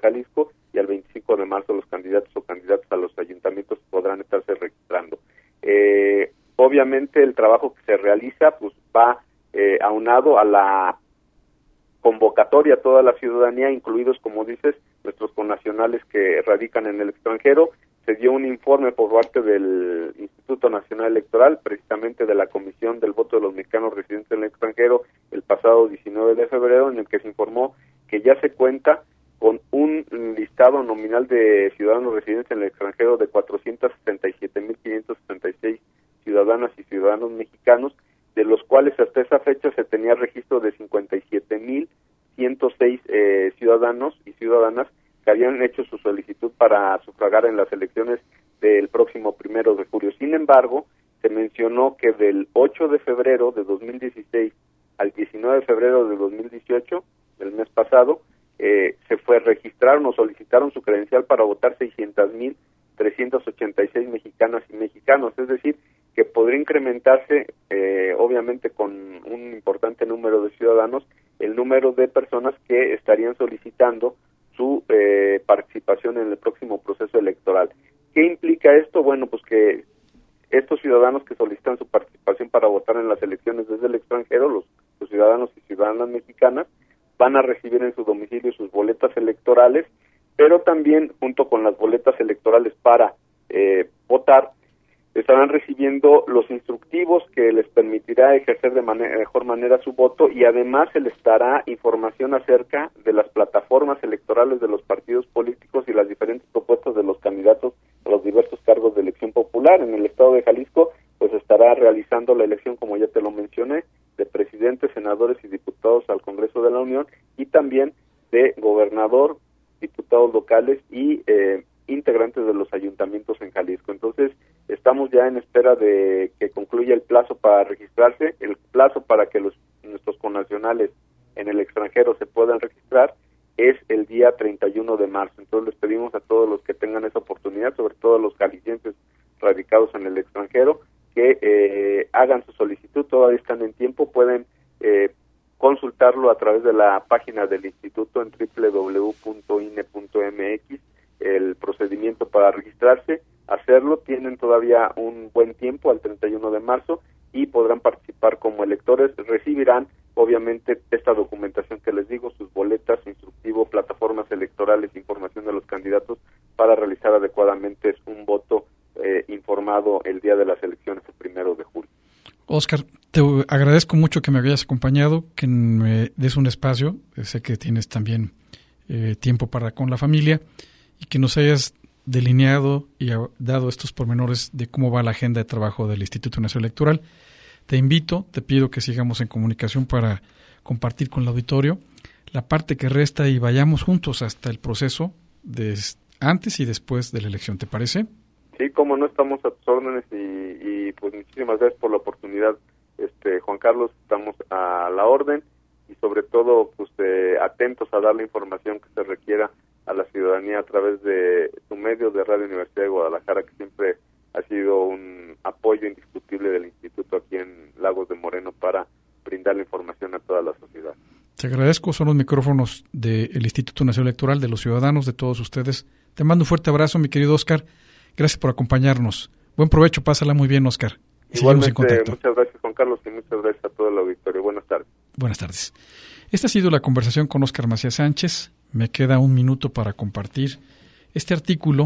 obviamente el trabajo que se realiza pues va eh, aunado a la convocatoria a toda la ciudadanía, incluidos, como dices, nuestros connacionales que radican en el extranjero. Se dio un informe por parte del Instituto Nacional Electoral, precisamente de la Comisión del Voto de los Mexicanos Residentes en el extranjero, el pasado diecinueve de febrero, en el que se informó que ya se cuenta con un listado nominal de ciudadanos residentes en el extranjero de cuatrocientos sesenta y siete mil quinientos setenta y seis ciudadanas y ciudadanos mexicanos, de los cuales hasta esa fecha se tenía registro de cincuenta y siete mil ciento seis eh, ciudadanos y ciudadanas que habían hecho su solicitud para sufragar en las elecciones del próximo primero de julio. Sin embargo, se mencionó que del ocho de febrero de dos mil dieciséis al diecinueve de febrero de dos mil dieciocho, del mes pasado, eh, se fue registraron o solicitaron su credencial para votar seiscientos mil trescientos ochenta y seis mexicanas y mexicanos, es decir, que podría incrementarse, eh, obviamente con un importante número de ciudadanos, el número de personas que estarían solicitando su eh, participación en el próximo proceso electoral. ¿Qué implica esto? Bueno, pues que estos ciudadanos que solicitan su participación para votar en las elecciones desde el extranjero, los, los ciudadanos y ciudadanas mexicanas, van a recibir en su domicilio sus boletas electorales, pero también junto con las boletas electorales para eh, votar, estarán recibiendo los instructivos que les permitirá ejercer de manera, mejor manera su voto, y además se les dará información acerca de las plataformas electorales de los partidos políticos y las diferentes propuestas de los candidatos a los diversos cargos de elección popular. En el estado de Jalisco pues estará realizando la elección, como ya te lo mencioné, de presidentes, senadores y diputados al Congreso de la Unión, y también de gobernador, diputados locales y eh, integrantes de los ayuntamientos en Jalisco. Entonces, estamos ya en espera de que concluya el plazo para registrarse. El plazo para que los nuestros connacionales en el extranjero se puedan registrar es el día treinta y uno de marzo. Entonces, les pedimos a todos los que tengan esa oportunidad, sobre todo a los jaliscienses radicados en el extranjero, que eh, hagan su solicitud. Todavía están en tiempo, pueden eh, consultarlo a través de la página del instituto en doble u doble u doble u punto i n e punto m x, el procedimiento para registrarse, hacerlo. Tienen todavía un buen tiempo, al treinta y uno de marzo, y podrán participar como electores. Recibirán, obviamente, esta documentación que les digo, sus boletas, su instructivo, plataformas electorales, información de los candidatos, para realizar adecuadamente un voto eh, informado el día de las elecciones, el primero de julio. Óscar, te agradezco mucho que me hayas acompañado, que me des un espacio. Sé que tienes también eh, tiempo para con la familia, y que nos hayas delineado y dado estos pormenores de cómo va la agenda de trabajo del Instituto Nacional Electoral. Te invito, te pido que sigamos en comunicación para compartir con el auditorio la parte que resta y vayamos juntos hasta el proceso de antes y después de la elección. ¿Te parece? Sí, como no, estamos a tus órdenes, y, y pues muchísimas gracias por la oportunidad, este Juan Carlos. Estamos a la orden y sobre todo pues eh, atentos a dar la información que se requiera a la ciudadanía a través de tu medio de Radio Universidad de Guadalajara, que siempre ha sido un apoyo indiscutible del instituto aquí en Lagos de Moreno para brindar la información a toda la sociedad. Te agradezco, son los micrófonos del Instituto Nacional Electoral, de los ciudadanos, de todos ustedes. Te mando un fuerte abrazo, mi querido Óscar. Gracias por acompañarnos. Buen provecho, pásala muy bien, Óscar. Igualmente, en contacto. Muchas gracias, Juan Carlos, y muchas gracias a todo el auditorio. Buenas tardes. Buenas tardes. Esta ha sido la conversación con Óscar Macías Sánchez. Me queda un minuto para compartir este artículo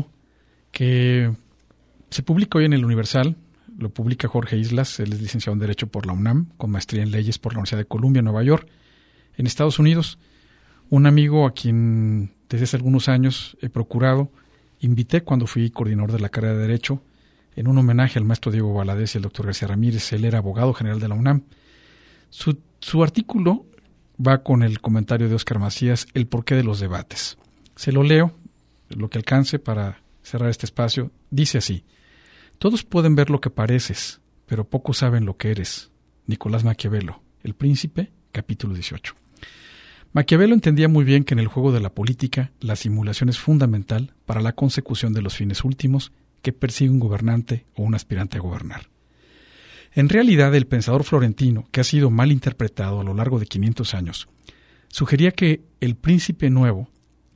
que se publica hoy en el Universal. Lo publica Jorge Islas. Él es licenciado en Derecho por la UNAM, con maestría en Leyes por la Universidad de Columbia, Nueva York, en Estados Unidos. Un amigo a quien desde hace algunos años he procurado, invité cuando fui coordinador de la carrera de Derecho, en un homenaje al maestro Diego Valadez y al doctor García Ramírez. Él era abogado general de la UNAM. Su, su artículo va con el comentario de Óscar Macías, el porqué de los debates. Se lo leo, lo que alcance para cerrar este espacio. Dice así: todos pueden ver lo que pareces, pero pocos saben lo que eres. Nicolás Maquiavelo, El Príncipe, capítulo dieciocho. Maquiavelo entendía muy bien que en el juego de la política la simulación es fundamental para la consecución de los fines últimos que persigue un gobernante o un aspirante a gobernar. En realidad, el pensador florentino, que ha sido mal interpretado a lo largo de quinientos años, sugería que el príncipe nuevo,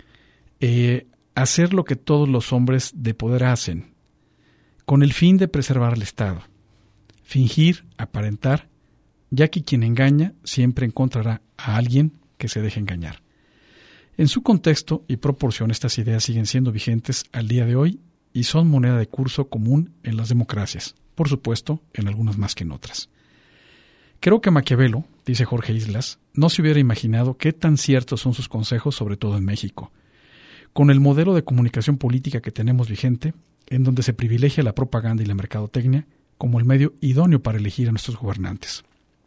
eh, hacer lo que todos los hombres de poder hacen, con el fin de preservar el Estado. fingir, aparentar, ya que quien engaña siempre encontrará a alguien que se deje engañar. En su contexto y proporción, estas ideas siguen siendo vigentes al día de hoy y son moneda de curso común en las democracias, por supuesto, en algunas más que en otras. Creo que Maquiavelo, dice Jorge Islas, no se hubiera imaginado qué tan ciertos son sus consejos, sobre todo en México, con el modelo de comunicación política que tenemos vigente, en donde se privilegia la propaganda y la mercadotecnia como el medio idóneo para elegir a nuestros gobernantes.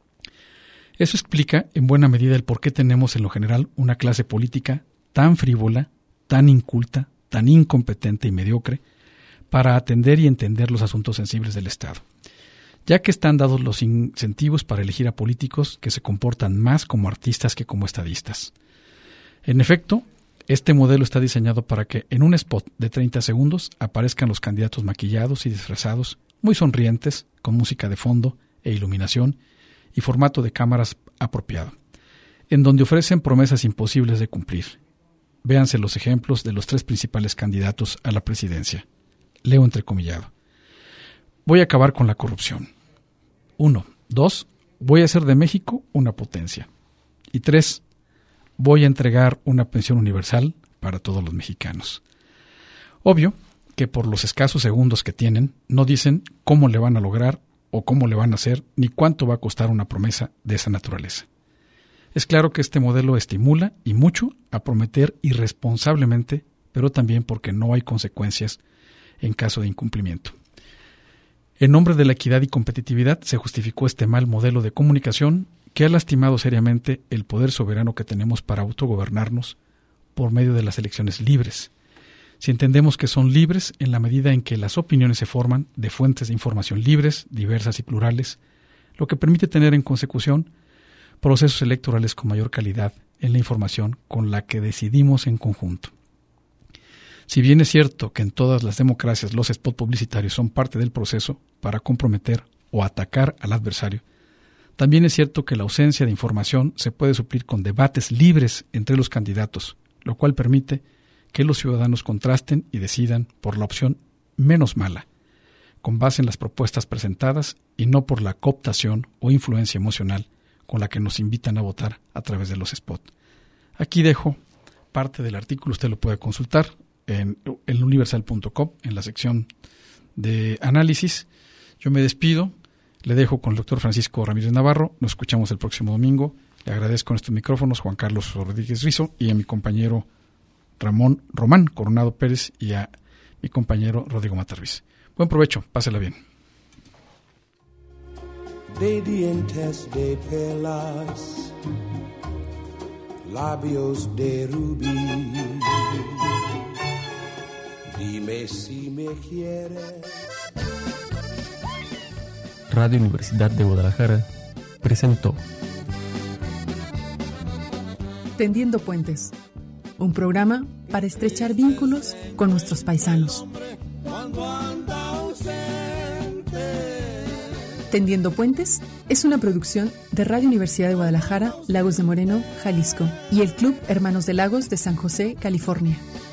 Eso explica en buena medida el por qué tenemos en lo general una clase política tan frívola, tan inculta, tan incompetente y mediocre para atender y entender los asuntos sensibles del Estado, ya que están dados los incentivos para elegir a políticos que se comportan más como artistas que como estadistas. En efecto, este modelo está diseñado para que en un spot de treinta segundos aparezcan los candidatos maquillados y disfrazados, muy sonrientes, con música de fondo e iluminación y formato de cámaras apropiado, en donde ofrecen promesas imposibles de cumplir. Véanse los ejemplos de los tres principales candidatos a la presidencia. Leo entrecomillado. Voy a acabar con la corrupción. Uno. Dos. Voy a hacer de México una potencia. Y tres. Voy a entregar una pensión universal para todos los mexicanos. Obvio que por los escasos segundos que tienen, no dicen cómo le van a lograr o cómo le van a hacer, ni cuánto va a costar una promesa de esa naturaleza. Es claro que este modelo estimula, y mucho, a prometer irresponsablemente, pero también porque no hay consecuencias en caso de incumplimiento. En nombre de la equidad y competitividad se justificó este mal modelo de comunicación que ha lastimado seriamente el poder soberano que tenemos para autogobernarnos por medio de las elecciones libres, si entendemos que son libres en la medida en que las opiniones se forman de fuentes de información libres, diversas y plurales, lo que permite tener en consecución procesos electorales con mayor calidad en la información con la que decidimos en conjunto. Si bien es cierto que en todas las democracias los spots publicitarios son parte del proceso para comprometer o atacar al adversario, también es cierto que la ausencia de información se puede suplir con debates libres entre los candidatos, lo cual permite que los ciudadanos contrasten y decidan por la opción menos mala, con base en las propuestas presentadas y no por la cooptación o influencia emocional con la que nos invitan a votar a través de los spots. Aquí dejo parte del artículo, usted lo puede consultar en el universal punto com, en la sección de análisis. Yo me despido, le dejo con el doctor Francisco Ramírez Navarro, nos escuchamos el próximo domingo. Le agradezco en estos micrófonos Juan Carlos Rodríguez Rizo y a mi compañero Ramón Román Coronado Pérez y a mi compañero Rodrigo Matarriz. Buen provecho, pásela bien. De dientes de perlas, labios de rubí, dime si me quieres. Radio Universidad de Guadalajara presentó Tendiendo Puentes, un programa para estrechar vínculos con nuestros paisanos. Tendiendo Puentes es una producción de Radio Universidad de Guadalajara, Lagos de Moreno, Jalisco, y el Club Hermanos de Lagos de San José, California.